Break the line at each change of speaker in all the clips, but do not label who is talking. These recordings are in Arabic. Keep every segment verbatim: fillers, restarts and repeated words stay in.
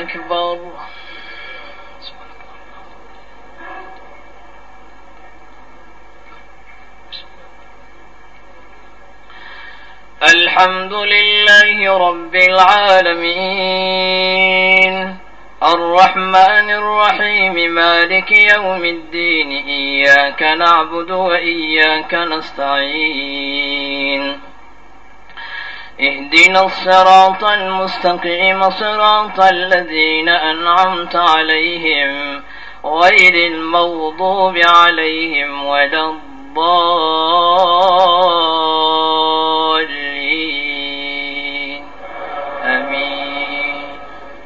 أكبر. الحمد لله رب العالمين الرحمن الرحيم مالك يوم الدين إياك نعبد وإياك نستعين اهدنا الصراط المستقيم صراط الذين أنعمت عليهم غير المغضوب عليهم ولا الضالين آمين.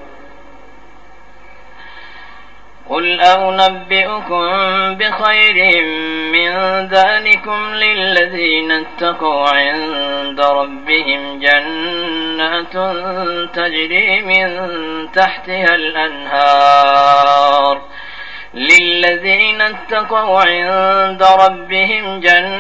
قل أنبئكم بخير من ذلكم للذين اتقوا عند ربهم جنات تجري من تحتها الأنهار للذين اتقوا عند ربهم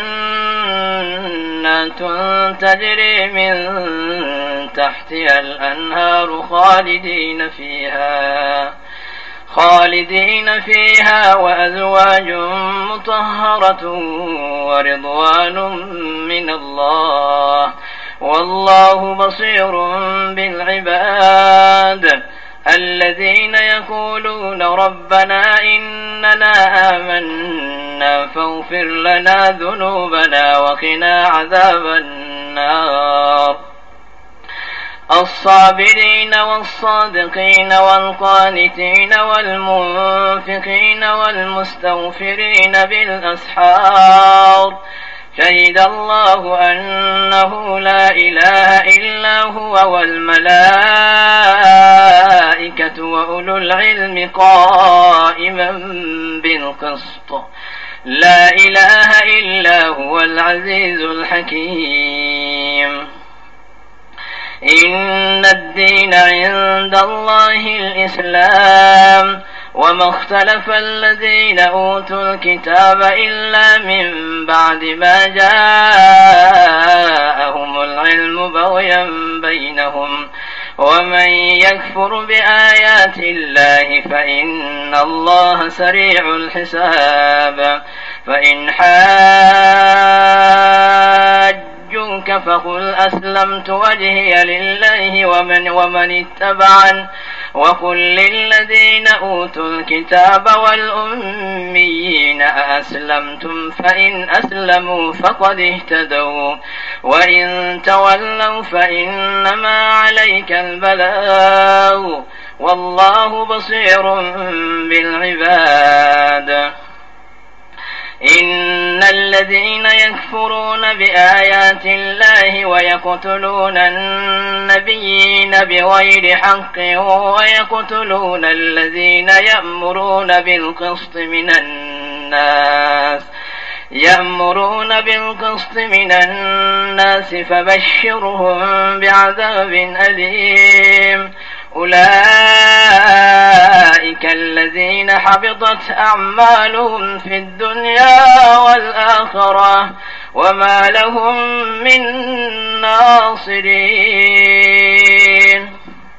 جنات تجري من تحتها الأنهار خالدين فيها خالدين فيها وأزواج مطهرة ورضوان من الله والله بصير بالعباد. الذين يقولون ربنا إننا آمنا فاغفر لنا ذنوبنا وقنا عذاب النار. الصابرين والصادقين والقانتين والمنفقين والمستغفرين بالأسحار شهد الله أنه لا إله إلا هو والملائكة وأولو العلم قائما بالقسط لا إله إلا هو العزيز الحكيم. إن الدين عند الله الإسلام وما اختلف الذين أوتوا الكتاب إلا من بعد ما جاءهم العلم بغيا بينهم ومن يكفر بآيات الله فإن الله سريع الحساب. فإن حاجوك فقل أسلمت وجهي لله ومن, ومن اتبعن وقل للذين أوتوا الكتاب والأميين أأسلمتم فإن أسلموا فقد اهتدوا وإن تولوا فإنما عليك البلاغ والله بصير بالعباد. إن الذين يكفرون بآيات الله ويقتلون النبيين بغير حق ويقتلون الذين يأمرون بالقسط من الناس يأمرون بالقسط من الناس فبشرهم بعذاب أليم. أولئك الذين حبطت أعمالهم في الدنيا والآخرة وما لهم من ناصرين.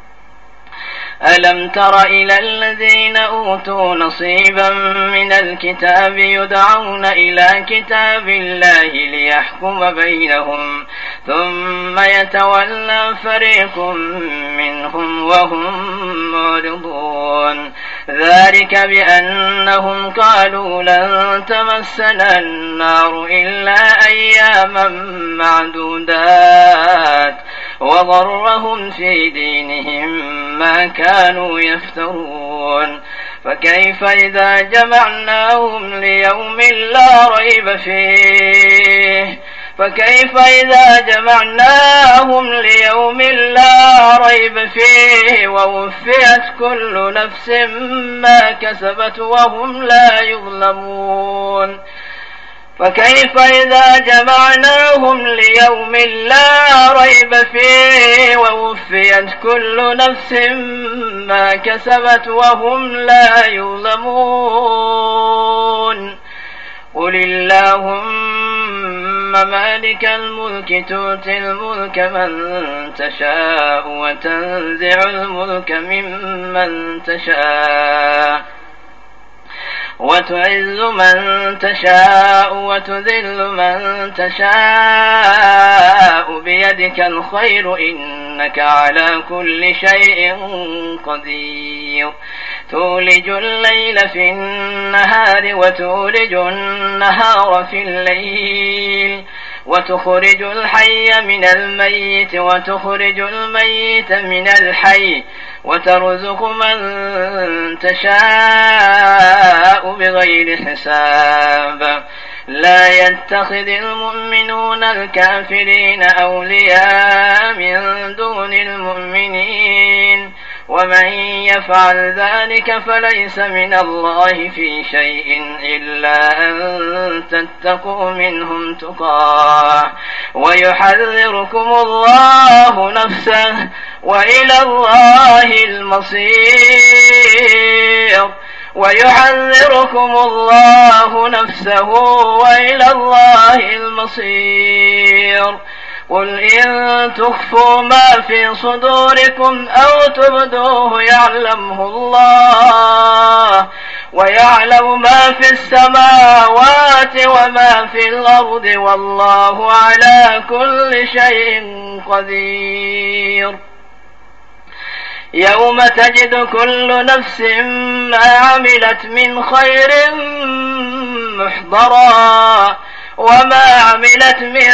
ألم تر إلى الذين أوتوا نصيبا من الكتاب يدعون إلى كتاب الله ليحكم بينهم ثم يتولى فريق منهم وهم معرضون ذلك بأنهم قالوا لن تمسنا النار إلا أياما معدودات وغرهم في دينهم ما كانوا يفترون. فكيف إذا جمعناهم ليوم لا ريب فيه فكيف إذا جمعناهم ليوم لا ريب فيه ووفيت كل نفس ما كسبت وهم لا يظلمون. فكيف إذا جمعناهم ليوم لا ريب فيه ووفيت كل نفس ما كسبت وهم لا يظلمون. قل اللهم مالك الملك تؤتي الملك من تشاء وتنزع الملك ممن تشاء وتعز من تشاء وتذل من تشاء بيدك الخير إنك على كل شيء قدير تولج الليل في النهار وتولج النهار في الليل وتخرج الحي من الميت وتخرج الميت من الحي وترزق من تشاء بغير حساب لا يتخذ المؤمنون الكافرين أولياء من دون المؤمنين ومن يفعل ذلك فليس من الله في شيء إلا أن تتقوا منهم تقاه ويحذركم الله نفسه وإلى الله المصير ويحذركم الله نفسه وإلى الله المصير قل إن تخفوا ما في صدوركم أو تبدوه يعلمه الله ويعلم ما في السماوات وما في الأرض والله على كل شيء قدير يوم تجد كل نفس ما عملت من خير محضرا وما عملت من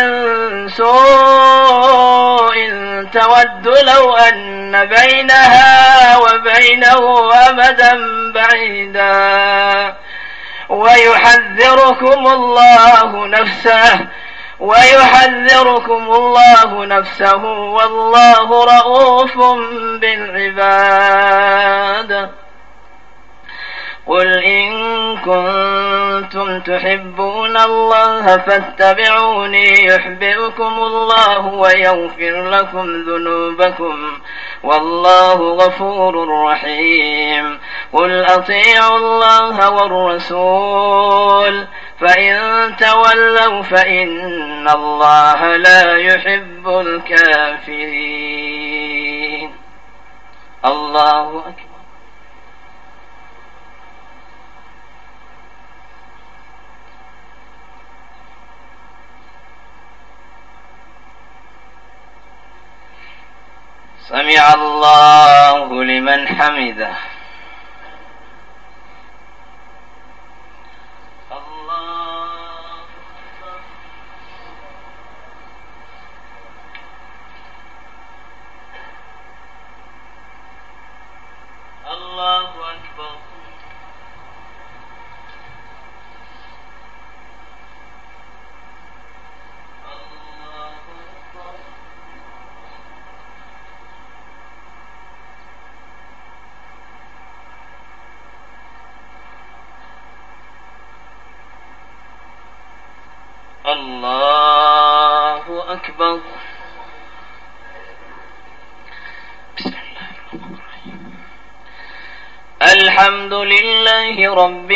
سوء تود لو أن بينها وبينه أمدا بعيدا ويحذركم الله نفسه ويحذركم الله نفسه والله رؤوف بالعباد قل إن كنتم تحبون الله فاتبعوني يحببكم الله ويغفر لكم ذنوبكم والله غفور رحيم قل أطيعوا الله والرسول فإن تولوا فإن الله لا يحب الكافرين. الله أكبر. سمع الله لمن حمده. الله أكبر. الله أكبر. بسم الله الرحمن الرحيم. الحمد لله رب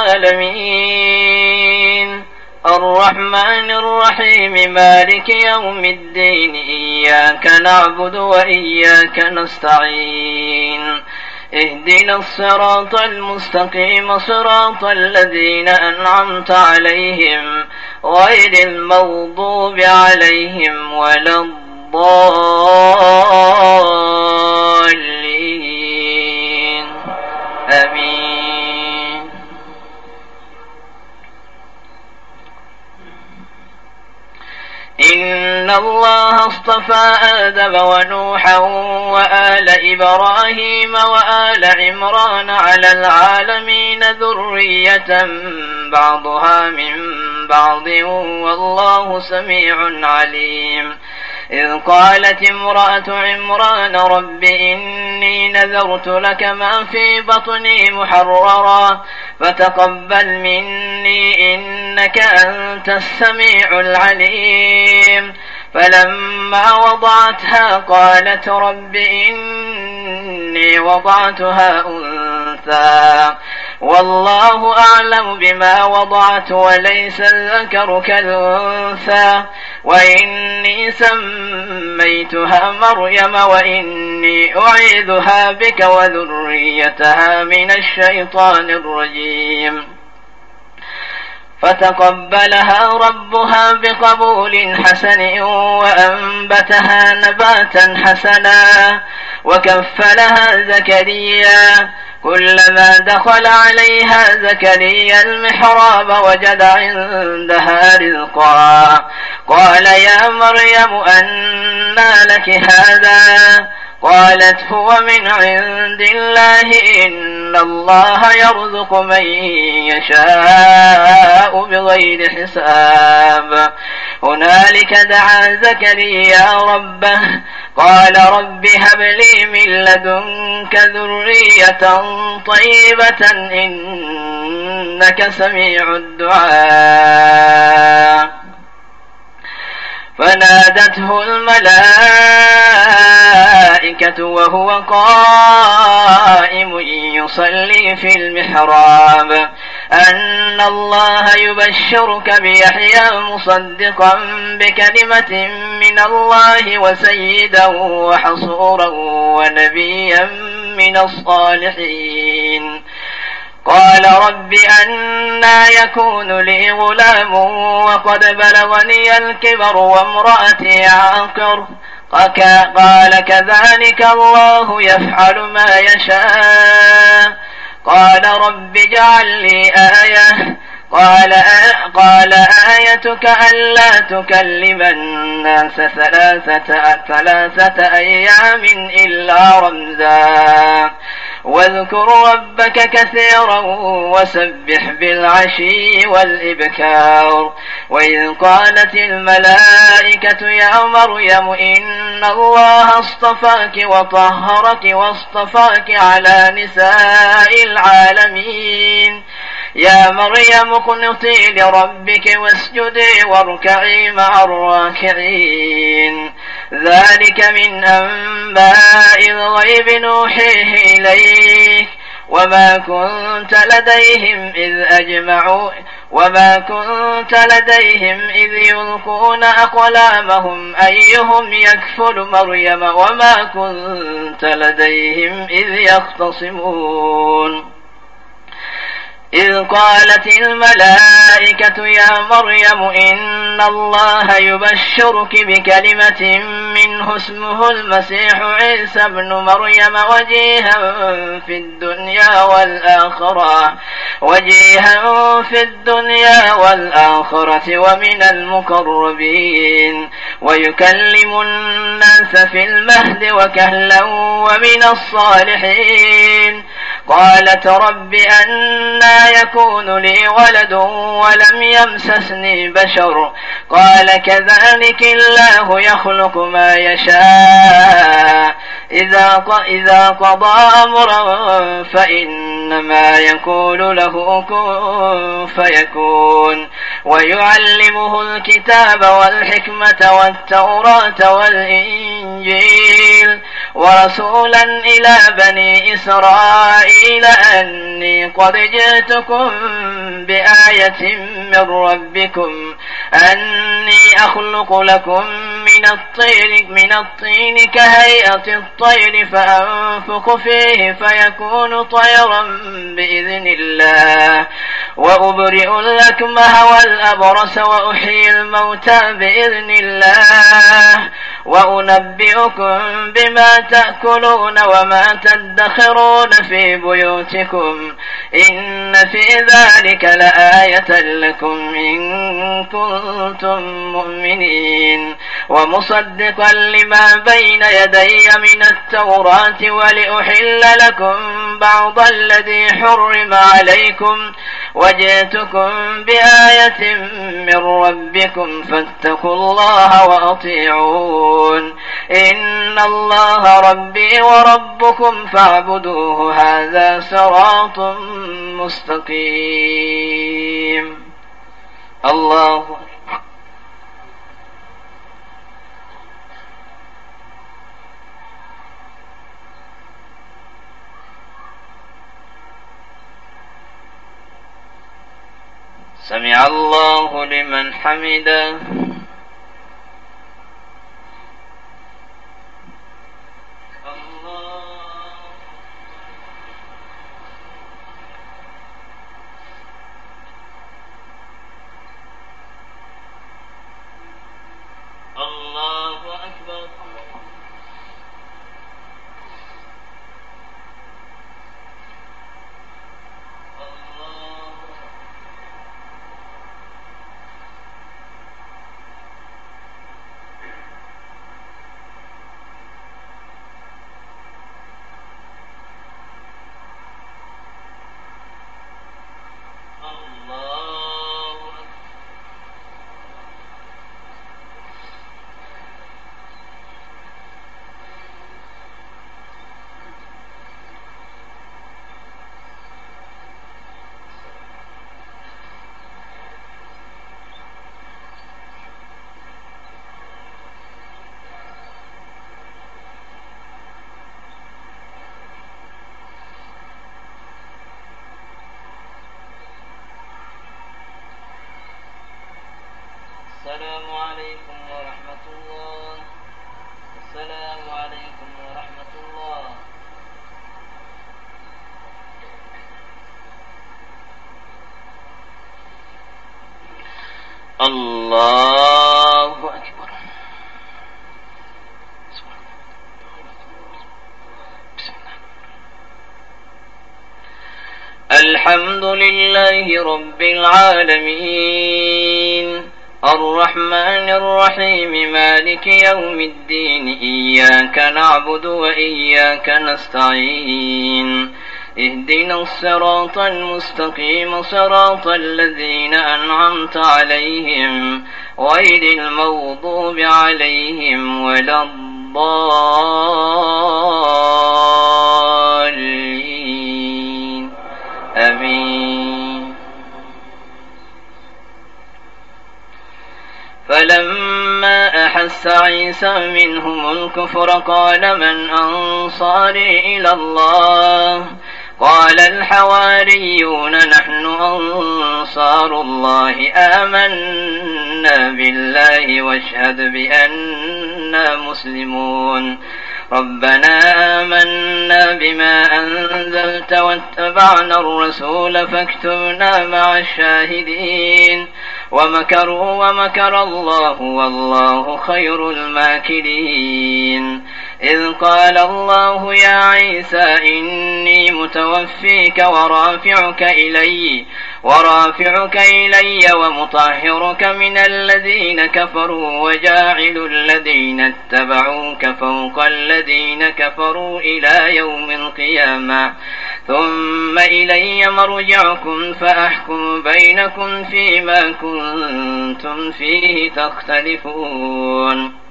العالمين الرحمن الرحيم مالك يوم الدين إياك نعبد وإياك نستعين اهدنا الصراط المستقيم صراط الذين أنعمت عليهم غير المغضوب عليهم ولا الضالين آمين. إن الله اصطفى آدم ونوحا وآل إبراهيم وآل عمران على العالمين ذرية بعضها من بعض والله سميع عليم. إذ قالت امرأة عمران رب إني نذرت لك ما في بطني محررا فتقبل مني إنك أنت السميع العليم. فلما وضعتها قالت رب إني وضعتها أنثى والله أعلم بما وضعت وليس الذكر كالأنثى وإني سميتها مريم وإني أعيذها بك وذريتها من الشيطان الرجيم فتقبلها ربها بقبول حسن وأنبتها نباتا حسنا وكفلها زكريا كلما دخل عليها زكريا المحراب وجد عندها رزقا قال يا مريم أنى لك هذا قالت هو من عند الله إن الله يرزق من يشاء بغير حساب هنالك دعا زكريا ربه قال رب هب لي من لدنك ذرية طيبة إنك سميع الدعاء فنادته الملائكة وهو قائم يصلي في المحراب أن الله يبشرك بيحيى مصدقا بكلمة من الله وسيدا وحصورا ونبيا من الصالحين قال رب أنى يكون لي غلام وقد بلغني الكبر وامرأتي عاقر قال كذلك الله يفعل ما يشاء قال رب اجعل لي آية قال آ... قال آيتك ألا تكلم الناس ثلاثة, ثلاثة أيام إلا رمزا واذكر ربك كثيرا وسبح بالعشي والإبكار وإذ قالت الملائكة يا مريم إن الله اصطفاك وطهرك واصطفاك على نساء العالمين يا مريم اقنطي لربك واسجدي واركعي مع الراكعين ذلك من أنباء الغيب نوحيه إليك وما كنت لديهم إذ أجمعوا وما كنت لديهم إذ يلقون أقلامهم أيهم يكفل مريم وما كنت لديهم إذ يختصمون إذ قالت الملائكة يا مريم إن الله يبشرك بكلمة منه اسمه المسيح عيسى ابن مريم وجيها في الدنيا والآخرة وجيها في الدنيا والآخرة ومن المقربين ويكلم الناس في المهد وكهلا ومن الصالحين قالت رب أنى يكون لي ولد ولم يمسسني بشر قال كذلك الله يخلق ما يشاء إذا إذا قضى أمرا فإنما يقول له كن فيكون ويعلمه الكتاب والحكمة والتوراة والإنجيل ورسولا إلى بني إسرائيل أني قد جئتكم بآية من ربكم أني أخلق لكم من الطين من الطين كهيئة الطير فأنفخ فيه فيكون طيرا بإذن الله وأبرئ الأكمه والأبرص وأحيي الموتى بإذن الله وأنبئكم بما تأكلون وما تدخرون في بيوتكم إن في ذلك لآية لكم إن كنتم مؤمنين ومصدقا لما بين يدي من التوراة ولأحل لكم بعض الذي حرم عليكم وجئتكم بآية من ربكم فاتقوا الله وأطيعون إن الله ربي وربكم فاعبدوه هذا صراط مستقيم. الله سمع الله لمن حمده. السلام عليكم ورحمة الله. السلام عليكم ورحمة الله. الله أكبر. الحمد لله رب العالمين الرحمن الرحيم مالك يوم الدين إياك نعبد وإياك نستعين اهدنا الصراط المستقيم صراط الذين أنعمت عليهم غير المغضوب عليهم ولا الضالين آمين. فلما أحس عيسى منهم الكفر قال من أنصاري إلى الله قال الحواريون نحن أنصار الله آمنا بالله واشهد بأننا مسلمون. ربنا آمنا بما أنزلت واتبعنا الرسول فاكتبنا مع الشاهدين. ومكروا ومكر الله والله خير الماكرين. إذ قال الله يا عيسى إني متوفيك ورافعك إلي ورافعك إلي ومطهرك من الذين كفروا وجاعل الذين اتبعوك فوق الذين كفروا إلى يوم القيامة ثم إلي مرجعكم فأحكم بينكم فيما كنتم فيه تختلفون.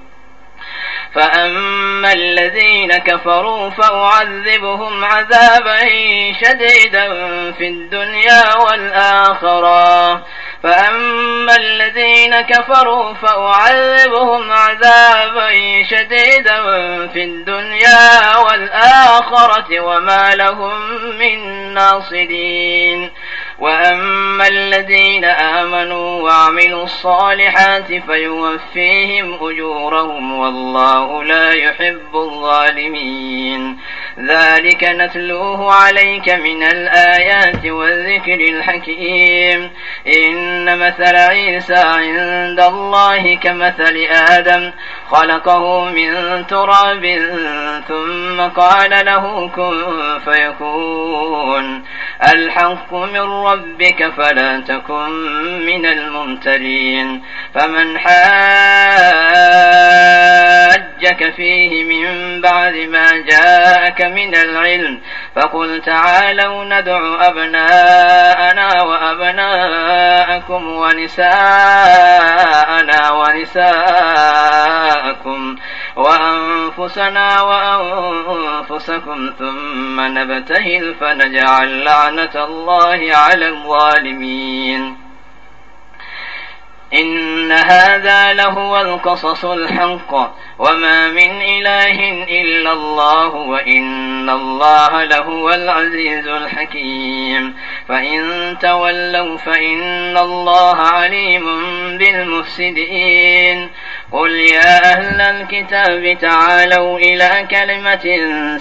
فأما الذين كفروا فأعذبهم عذابا شديدا في الدنيا والآخرة فأما الذين كفروا فأعذبهم عذابا شديدا في الدنيا والآخرة وما لهم من ناصرين. وأما الذين آمنوا وعملوا الصالحات فيوفيهم أجورهم والله لا يحب الظالمين. ذلك نتلوه عليك من الآيات والذكر الحكيم. إن مثل عيسى عند الله كمثل آدم خلقه من تراب ثم قال له كن فيكون. الحق من ربك فلا تكن من الممترين. فمن حاجك فيه من بعد ما جاءك من العلم فقل تعالوا ندع أبناءنا وأبناءكم ونساءنا ونساءكم وأنفسنا وأنفسكم ثم نبتهل فنجعل لعنة الله على الظالمين. إن هذا لهو القصص الحق وما من إله إلا الله وإن الله لهو العزيز الحكيم فإن تولوا فإن الله عليم بالمفسدين قل يا أهل الكتاب تعالوا إلى كلمة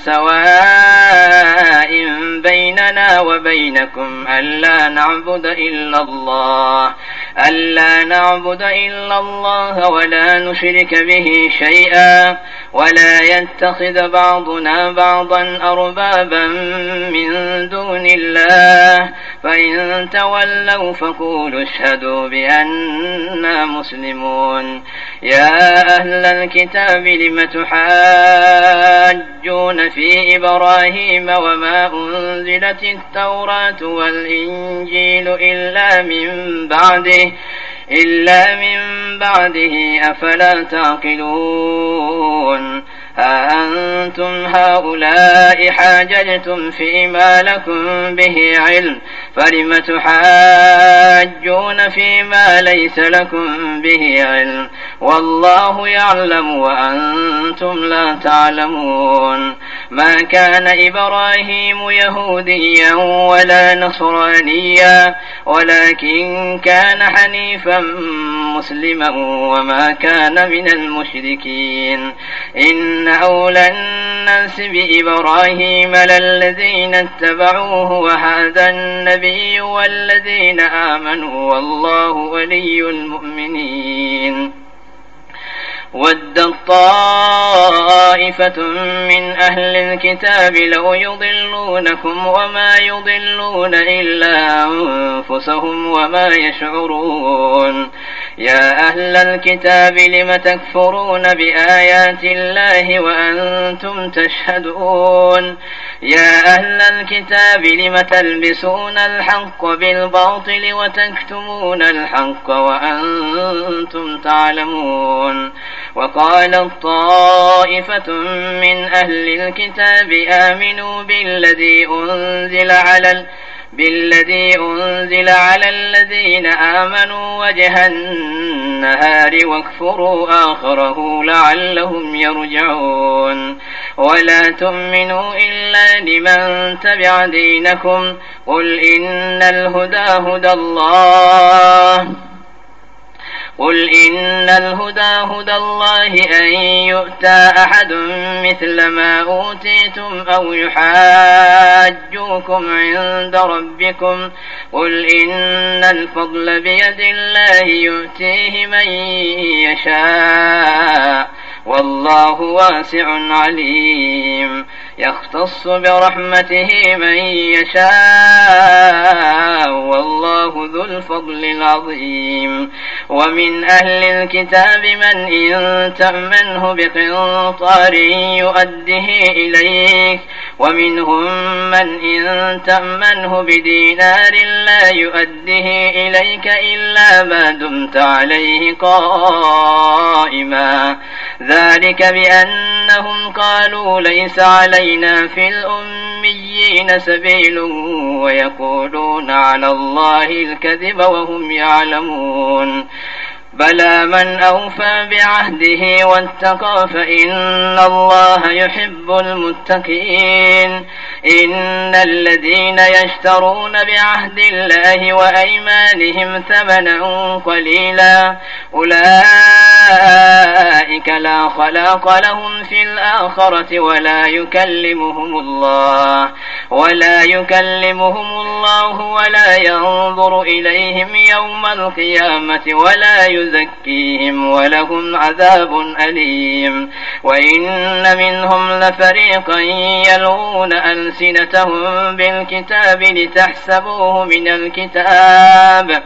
سواء بيننا وبينكم ألا نعبد إلا الله ألا نعبد إلا الله ولا نشرك به شيئا ولا يتخذ بعضنا بعضا أربابا من دون الله فإن تولوا فقولوا اشهدوا بأننا مسلمون يا أهل الكتاب لم تحاجون في إبراهيم وما أنزلت التوراة والإنجيل إلا من بعده إلا من بعده أفلا تعقلون أأنتم هؤلاء حاججتم فيما لكم به علم فلم تحاجون فيما ليس لكم به علم والله يعلم وأنتم لا تعلمون ما كان إبراهيم يهوديا ولا نصرانيا ولكن كان حنيفا مسلما وما كان من المشركين إن أولى الناس بإبراهيم للذين اتبعوه وهذا النبي والذين آمنوا والله ولي المؤمنين ودت طائفة من أهل الكتاب لو يضلونكم وما يضلون إلا أنفسهم وما يشعرون يا أهل الكتاب لم تكفرون بآيات الله وأنتم تشهدون يا أهل الكتاب لم تلبسون الحق بالباطل وتكتمون الحق وأنتم تعلمون وقالت طائفة من أهل الكتاب آمنوا بالذي أنزل على بالذي أنزل على الذين آمنوا وجه النهار واكفروا آخره لعلهم يرجعون ولا تؤمنوا إلا لمن تبع دينكم قل إن الهدى هدى الله قل إن الهدى هدى الله أن يؤتى أحد مثل ما أوتيتم أو يحاجوكم عند ربكم قل إن الفضل بيد الله يؤتيه من يشاء والله واسع عليم يختص برحمته من يشاء والله ذو الفضل العظيم ومن أهل الكتاب من إن تأمنه بقنطار يؤده إليك ومنهم من إن تأمنه بدينار لا يؤده إليك إلا ما دمت عليه قائما ذلك بأنهم قالوا ليس علينا في الأميين سبيل ويقولون على الله الكذب وهم يعلمون بلى من أوفى بعهده واتقى فإن الله يحب المتقين إن الذين يشترون بعهد الله وأيمانهم ثمنا قليلا أولئك لا خلاق لهم في الآخرة ولا يكلمهم الله ولا يكلمهم الله ولا ينظر إليهم يوم القيامة ولا يزكيهم ولهم عذاب أليم وإن منهم لفريقا يلغون ألسنتهم بالكتاب لتحسبوه من الكتاب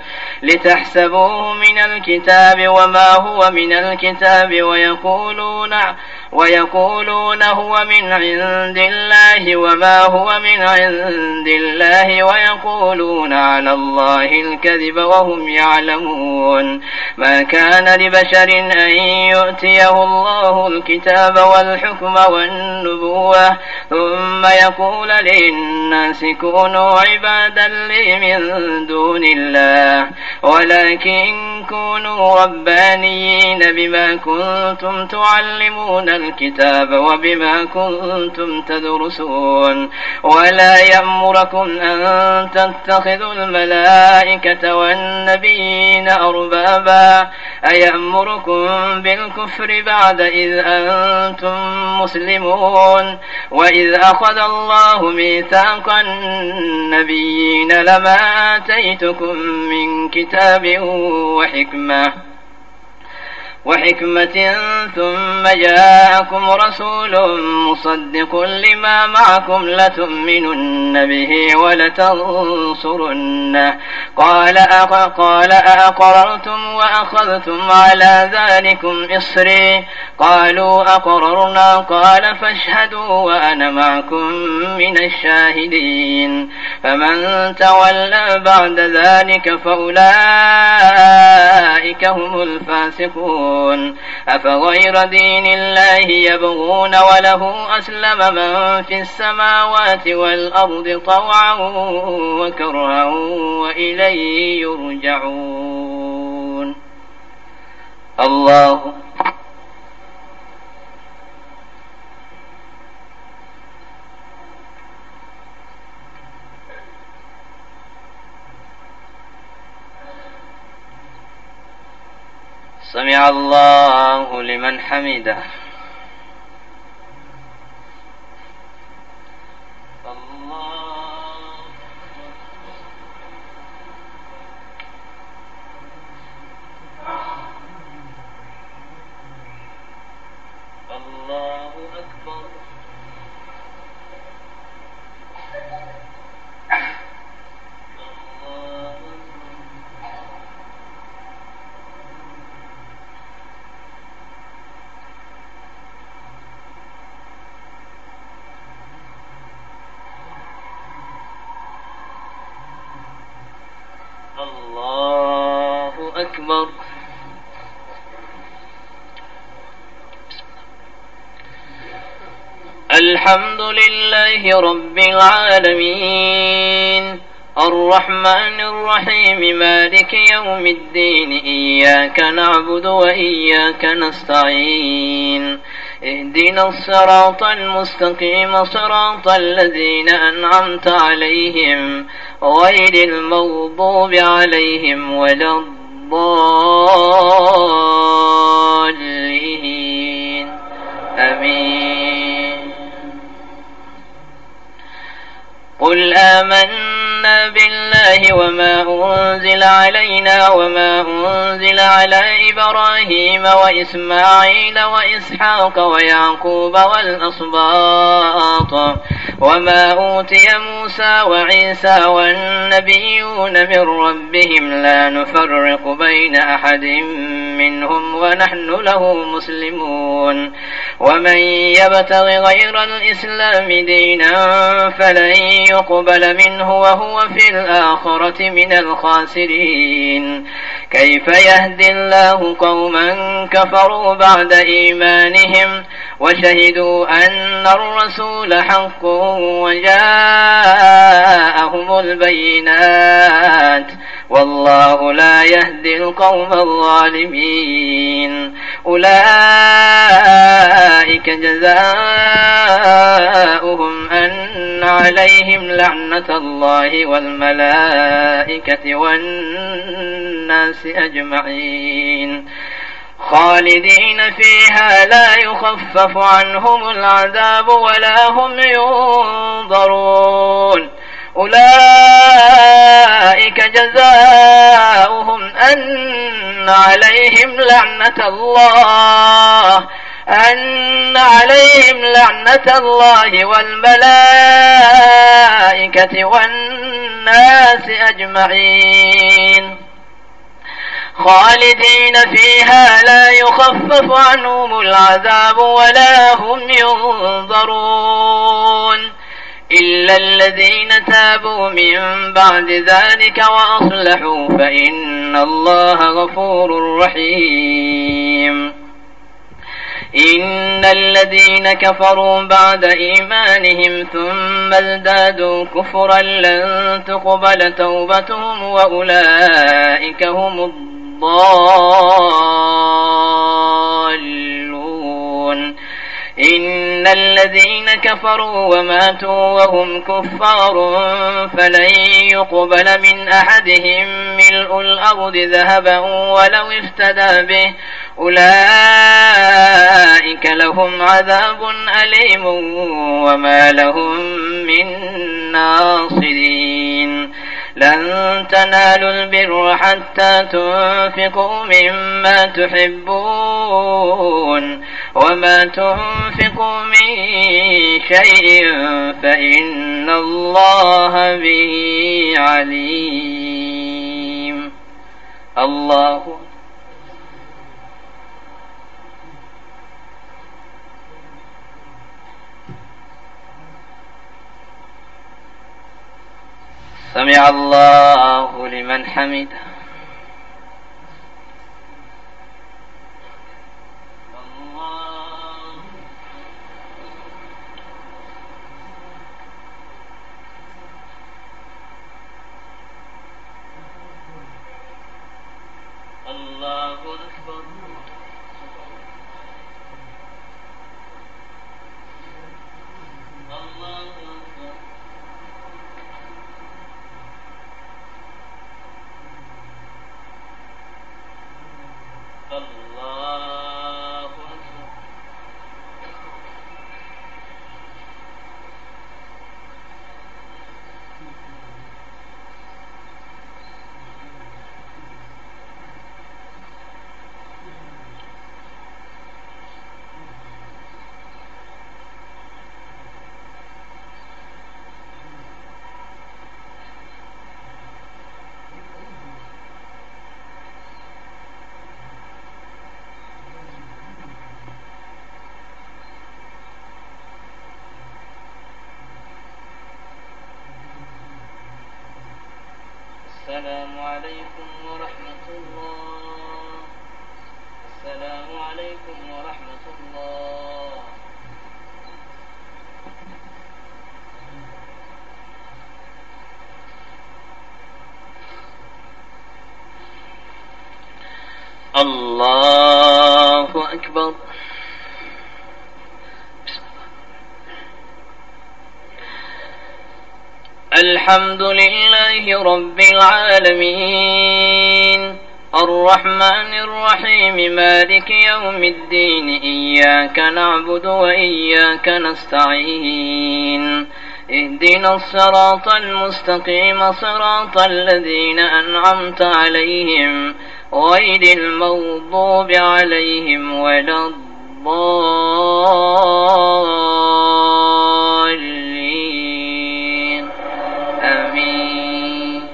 لتحسبوه من الكتاب وما هو من الكتاب ويقولون ويقولون هو من عند الله وما هو من عند الله ويقولون على الله الكذب وهم يعلمون. ما كان لبشر أن يؤتيه الله الكتاب والحكم والنبوة ثم يقول للناس كونوا عبادا لي من دون الله ولكن كونوا ربانيين بما كنتم تعلمون الكتاب وبما كنتم تدرسون. ولا يأمركم أن تتخذوا الملائكة والنبيين أربابا أيأمركم بالكفر بعد إذ أنتم مسلمون. وإذ أخذ الله ميثاق النبيين لما آتيتكم من كتاب وحكمة وحكمة ثم جاءكم رسول مصدق لما معكم لتؤمنن به ولتنصرنه قال قال أأقررتم وأخذتم على ذلكم إصري قالوا أقررنا قال فاشهدوا وأنا معكم من الشاهدين. فمن تولى بعد ذلك فأولئك هم الفاسقون. أفغير دين الله يبغون وله أسلم من في السماوات والأرض طوعا وكرها وإليه يرجعون. الله سمع الله لمن حمده. أكبر. الحمد لله رب العالمين الرحمن الرحيم مالك يوم الدين إياك نعبد وإياك نستعين اهدنا الصراط المستقيم صراط الذين أنعمت عليهم غير المغضوب عليهم ولا الضالين آمين. قل آمنا بالله وما أنزل علينا وما أنزل على إبراهيم وإسماعيل وإسحاق ويعقوب والأسباط وما أوتي موسى وعيسى والنبيون من ربهم لا نفرق بين أحد منهم ونحن له مسلمون. ومن يبتغ غير الإسلام دينا فلن يقبل منه وهو في الآخرة من الخاسرين. كيف يهدي الله قوما كفروا بعد إيمانهم وشهدوا أن الرسول حق وجاءهم البينات والله لا يهدي القوم الظالمين. أولئك جزاؤهم أن عليهم لعنة الله والملائكة والناس أجمعين خالدين فيها لا يخفف عنهم العذاب ولا هم ينظرون. أولئك جزاؤهم أن عليهم لعنة الله أن عليهم لعنة الله والملائكة والناس أجمعين خالدين فيها لا يخفف عنهم العذاب ولا هم ينظرون إلا الذين تابوا من بعد ذلك وأصلحوا فإن الله غفور رحيم. إن الذين كفروا بعد إيمانهم ثم ازدادوا كفرا لن تقبل توبتهم وأولئك هم الضالون. إن الذين كفروا وماتوا وهم كفار فلن يقبل من أحدهم ملء الأرض ذهبا ولو افتدى به أولئك لهم عذاب أليم وما لهم من ناصرين. لن تنالوا البر حتى تنفقوا مما تحبون وما تنفقوا من شيء فإن الله به عليم. الله سمع الله لمن حمده. الله أكبر. السلام عليكم ورحمة الله. السلام عليكم ورحمة الله. الله أكبر. الحمد لله رب العالمين الرحمن الرحيم مالك يوم الدين إياك نعبد وإياك نستعين اهدنا الصراط المستقيم صراط الذين أنعمت عليهم غير المغضوب عليهم ولا الضالين آمين.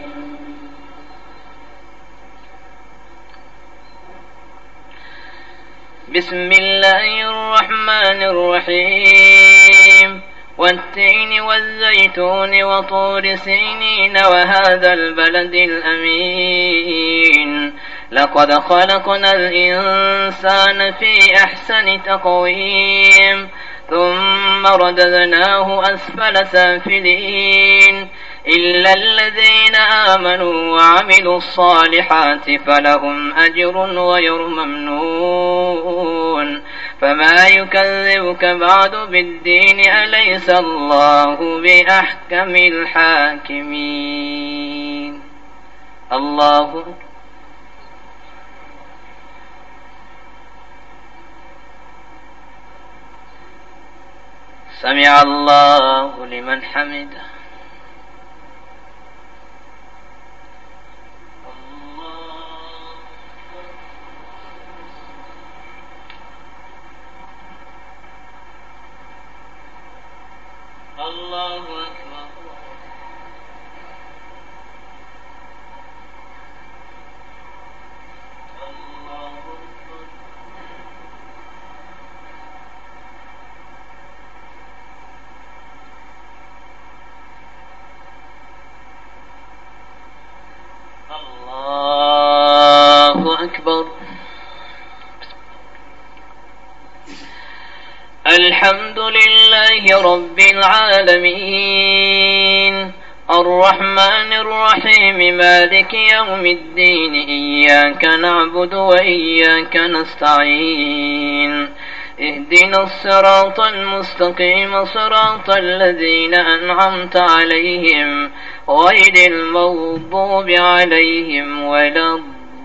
بسم الله الرحمن الرحيم والتين والزيتون وطور سينين وهذا البلد الأمين لقد خلقنا الإنسان في أحسن تقويم ثم رددناه أسفل سافلين إلا الذين آمنوا وعملوا الصالحات فلهم أجر غير ممنون. فما يكذبك بعد بالدين أليس الله بأحكم الحاكمين. الله سمع الله لمن حمده. الله أكبر. الحمد لله رب العالمين الرحمن الرحيم مالك يوم الدين إياك نعبد وإياك نستعين اهدنا الصراط المستقيم صراط الذين أنعمت عليهم غير المغضوب عليهم ولا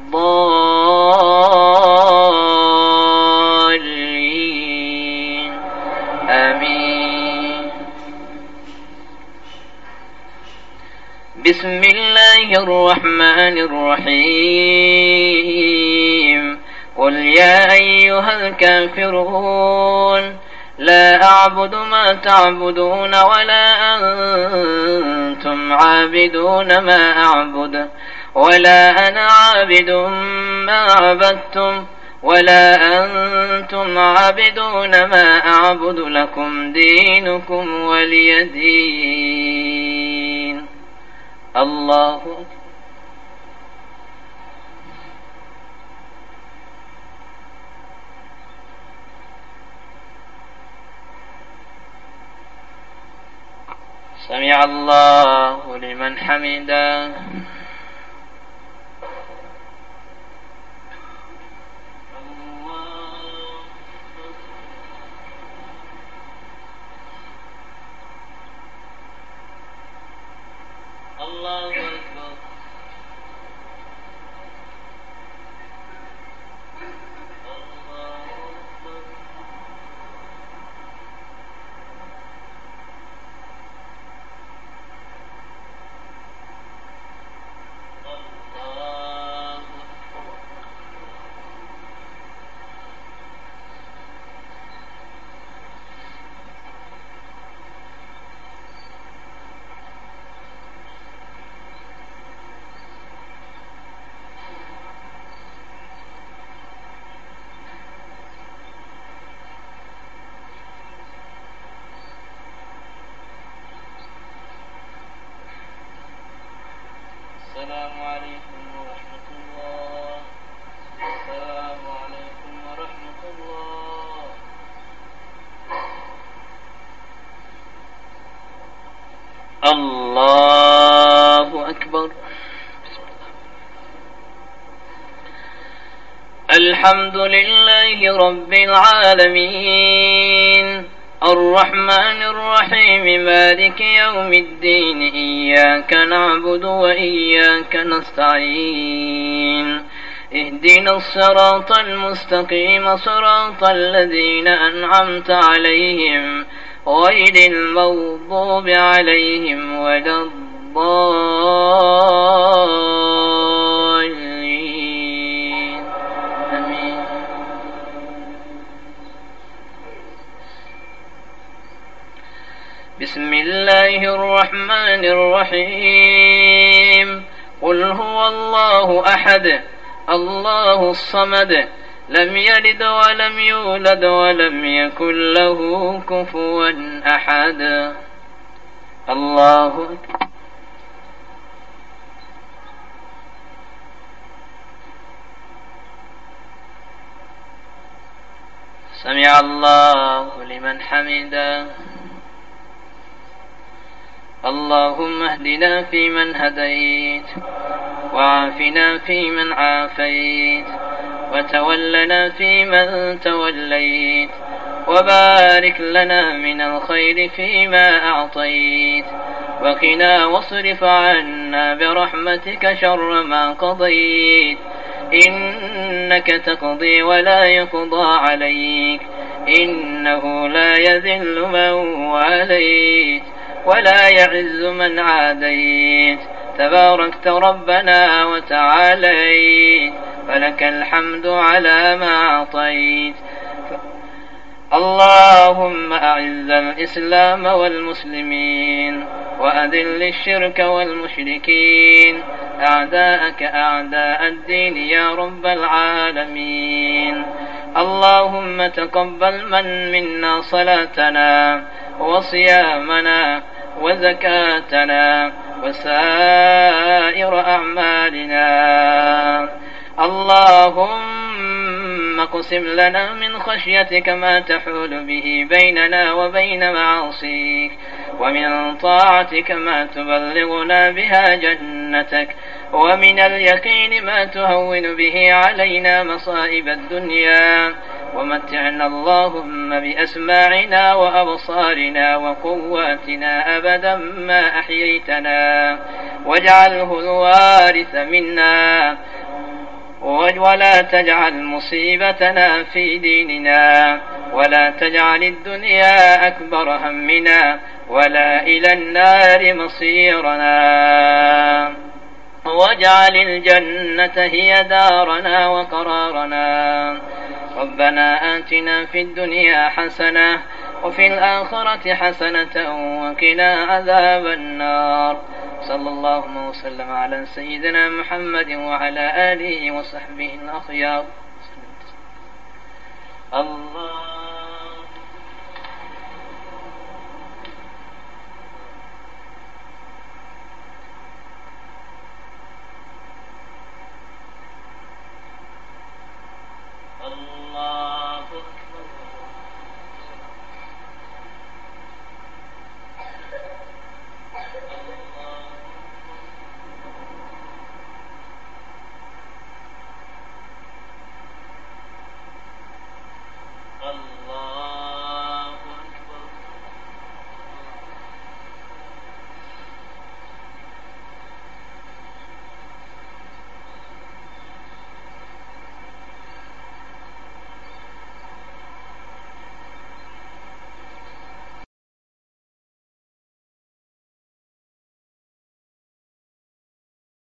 الضالين آمين. بسم الله الرحمن الرحيم قل يا أيها الكافرون لا أعبد ما تعبدون ولا أنتم عابدون ما أعبد ولا أنا عابد ما عبدتم ولا أنتم عابدون ما أعبد لكم دينكم ولي دين. الله أكبر. سمع الله لمن حمده. الله أكبر. السلام عليكم ورحمة الله. السلام عليكم ورحمة الله. الله أكبر. الحمد لله رب العالمين الرحمن الرحيم مالك يوم الدين إياك نعبد وإياك نستعين اهدنا الصراط المستقيم صراط الذين أنعمت عليهم غير المغضوب عليهم ولا الضالين آمين. بسم الله الرحمن الرحيم قل هو الله أحد الله الصمد لم يلد ولم يولد ولم يكن له كفوا أحد. الله أكبر. سمع الله لمن حمده. اللهم اهدنا فيمن هديت وعافنا فيمن عافيت وتولنا فيمن توليت وبارك لنا من الخير فيما أعطيت وقنا واصرف عنا برحمتك شر ما قضيت إنك تقضي ولا يقضى عليك إنه لا يذل من واليت ولا يعز من عاديت تباركت ربنا وتعاليت فلك الحمد على ما أعطيت. اللهم أعز الإسلام والمسلمين وأذل الشرك والمشركين أعداءك أعداء الدين يا رب العالمين. اللهم تقبل من منا صلاتنا وصيامنا وزكاتنا وسائر أعمالنا. اللهم اللهم اقسم لنا من خشيتك ما تحول به بيننا وبين معاصيك، ومن طاعتك ما تبلغنا بها جنتك، ومن اليقين ما تهون به علينا مصائب الدنيا، ومتعنا اللهم بأسماعنا وأبصارنا وقواتنا أبدا ما أحييتنا، واجعله الوارث منا، ولا تجعل مصيبتنا في ديننا، ولا تجعل الدنيا أكبر همنا، ولا إلى النار مصيرنا، واجعل الجنة هي دارنا وقرارنا. ربنا آتنا في الدنيا حسنة وفي الآخرة حسنة وقنا عذاب النار. صلى الله وسلم على سيدنا محمد وعلى آله وصحبه الأخيار. الله